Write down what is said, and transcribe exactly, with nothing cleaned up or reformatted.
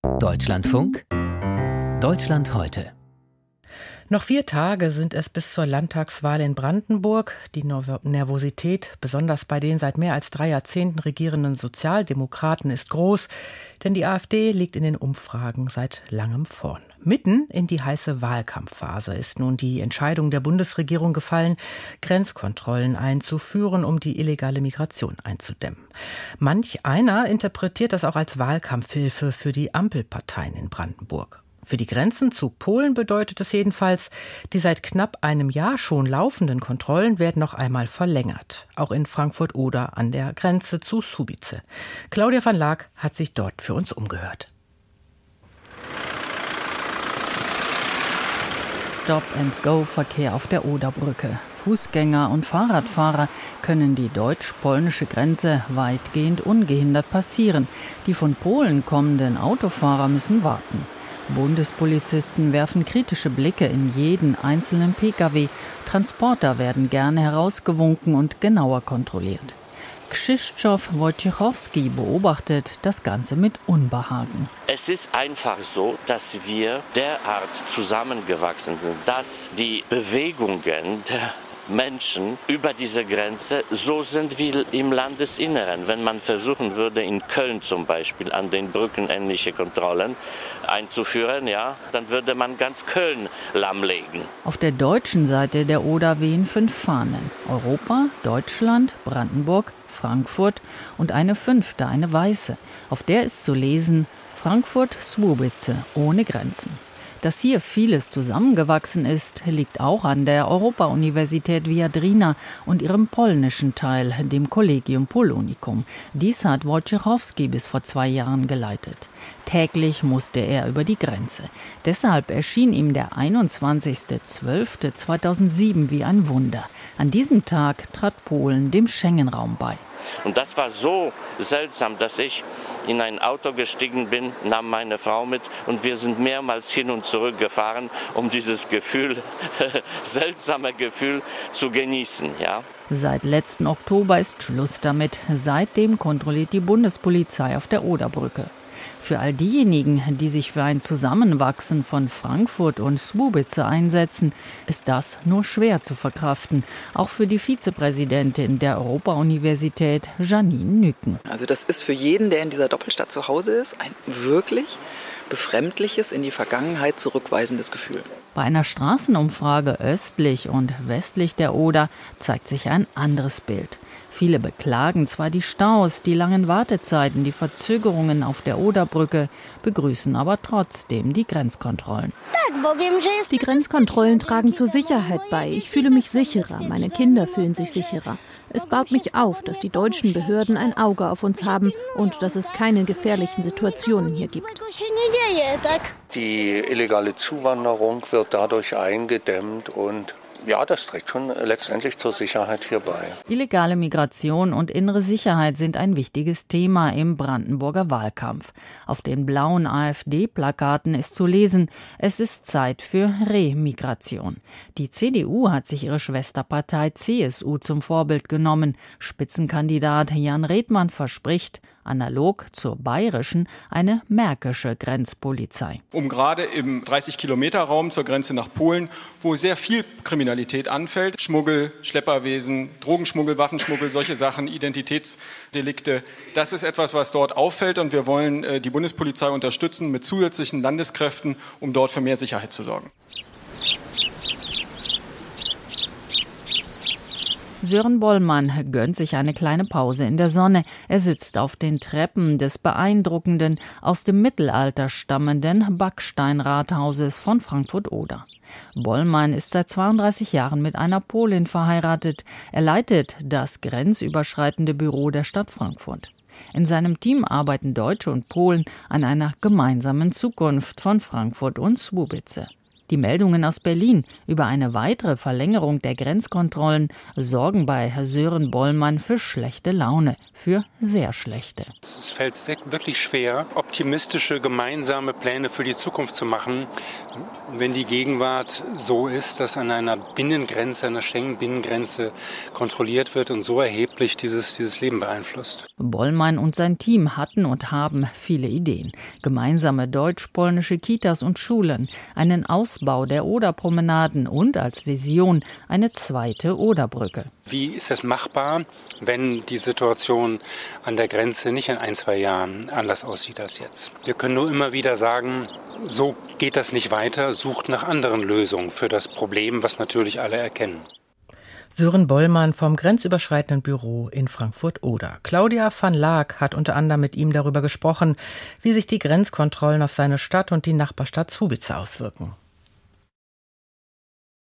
Deutschlandfunk Deutschland heute. Noch vier Tage sind es bis zur Landtagswahl in Brandenburg. Die Nervosität, besonders bei den seit mehr als drei Jahrzehnten regierenden Sozialdemokraten, ist groß, denn die AfD liegt in den Umfragen seit langem vorn. Mitten in die heiße Wahlkampfphase ist nun die Entscheidung der Bundesregierung gefallen, Grenzkontrollen einzuführen, um die illegale Migration einzudämmen. Manch einer interpretiert das auch als Wahlkampfhilfe für die Ampelparteien in Brandenburg. Für die Grenzen zu Polen bedeutet es jedenfalls, die seit knapp einem Jahr schon laufenden Kontrollen werden noch einmal verlängert. Auch in Frankfurt-Oder an der Grenze zu Słubice. Claudia van Laak hat sich dort für uns umgehört. Stop-and-Go-Verkehr auf der Oderbrücke. Fußgänger und Fahrradfahrer können die deutsch-polnische Grenze weitgehend ungehindert passieren. Die von Polen kommenden Autofahrer müssen warten. Bundespolizisten werfen kritische Blicke in jeden einzelnen Pkw. Transporter werden gerne herausgewunken und genauer kontrolliert. Krzysztof Wojciechowski beobachtet das Ganze mit Unbehagen. Es ist einfach so, dass wir derart zusammengewachsen sind, dass die Bewegungen der Menschen über diese Grenze so sind wie im Landesinneren. Wenn man versuchen würde, in Köln zum Beispiel an den Brücken ähnliche Kontrollen einzuführen, ja, dann würde man ganz Köln lahmlegen. Auf der deutschen Seite der Oder wehen fünf Fahnen. Europa, Deutschland, Brandenburg, Frankfurt und eine fünfte, eine weiße. Auf der ist zu lesen: Frankfurt-Słubice ohne Grenzen. Dass hier vieles zusammengewachsen ist, liegt auch an der Europa-Universität Viadrina und ihrem polnischen Teil, dem Collegium Polonicum. Dies hat Wojciechowski bis vor zwei Jahren geleitet. Täglich musste er über die Grenze. Deshalb erschien ihm der einundzwanzigster zwölfter zweitausendsieben wie ein Wunder. An diesem Tag trat Polen dem Schengen-Raum bei. Und das war so seltsam, dass ich in ein Auto gestiegen bin, nahm meine Frau mit und wir sind mehrmals hin und zurück gefahren, um dieses Gefühl, seltsame Gefühl zu genießen. Ja. Seit letzten Oktober ist Schluss damit. Seitdem kontrolliert die Bundespolizei auf der Oderbrücke. Für all diejenigen, die sich für ein Zusammenwachsen von Frankfurt und Słubice einsetzen, ist das nur schwer zu verkraften. Auch für die Vizepräsidentin der Europa-Universität, Janine Nüken. Also das ist für jeden, der in dieser Doppelstadt zu Hause ist, ein wirklich befremdliches, in die Vergangenheit zurückweisendes Gefühl. Bei einer Straßenumfrage östlich und westlich der Oder zeigt sich ein anderes Bild. Viele beklagen zwar die Staus, die langen Wartezeiten, die Verzögerungen auf der Oderbrücke, begrüßen aber trotzdem die Grenzkontrollen. Die Grenzkontrollen tragen zur Sicherheit bei. Ich fühle mich sicherer, meine Kinder fühlen sich sicherer. Es baut mich auf, dass die deutschen Behörden ein Auge auf uns haben und dass es keine gefährlichen Situationen hier gibt. Die illegale Zuwanderung wird dadurch eingedämmt und ja, das trägt schon letztendlich zur Sicherheit hier bei. Illegale Migration und innere Sicherheit sind ein wichtiges Thema im Brandenburger Wahlkampf. Auf den blauen AfD-Plakaten ist zu lesen: Es ist Zeit für Remigration. Die C D U hat sich ihre Schwesterpartei C S U zum Vorbild genommen. Spitzenkandidat Jan Redmann verspricht, analog zur bayerischen, eine märkische Grenzpolizei. Um gerade im dreißig-Kilometer-Raum zur Grenze nach Polen, wo sehr viel Kriminalität anfällt, Schmuggel, Schlepperwesen, Drogenschmuggel, Waffenschmuggel, solche Sachen, Identitätsdelikte, das ist etwas, was dort auffällt und wir wollen äh, die Bundespolizei unterstützen mit zusätzlichen Landeskräften, um dort für mehr Sicherheit zu sorgen. Sören Bollmann gönnt sich eine kleine Pause in der Sonne. Er sitzt auf den Treppen des beeindruckenden, aus dem Mittelalter stammenden Backsteinrathauses von Frankfurt-Oder. Bollmann ist seit zweiunddreißig Jahren mit einer Polin verheiratet. Er leitet das grenzüberschreitende Büro der Stadt Frankfurt. In seinem Team arbeiten Deutsche und Polen an einer gemeinsamen Zukunft von Frankfurt und Słubice. Die Meldungen aus Berlin über eine weitere Verlängerung der Grenzkontrollen sorgen bei Sören Bollmann für schlechte Laune, für sehr schlechte. Es fällt wirklich schwer, optimistische gemeinsame Pläne für die Zukunft zu machen, wenn die Gegenwart so ist, dass an einer Binnengrenze, einer Schengen-Binnengrenze kontrolliert wird und so erheblich dieses, dieses Leben beeinflusst. Bollmann und sein Team hatten und haben viele Ideen. Gemeinsame deutsch-polnische Kitas und Schulen, einen Ausbau der Oderpromenaden und als Vision eine zweite Oderbrücke. Wie ist es machbar, wenn die Situation an der Grenze nicht in ein, zwei Jahren anders aussieht als jetzt? Wir können nur immer wieder sagen, so geht das nicht weiter, sucht nach anderen Lösungen für das Problem, was natürlich alle erkennen. Sören Bollmann vom grenzüberschreitenden Büro in Frankfurt-Oder. Claudia van Laak hat unter anderem mit ihm darüber gesprochen, wie sich die Grenzkontrollen auf seine Stadt und die Nachbarstadt Słubice auswirken.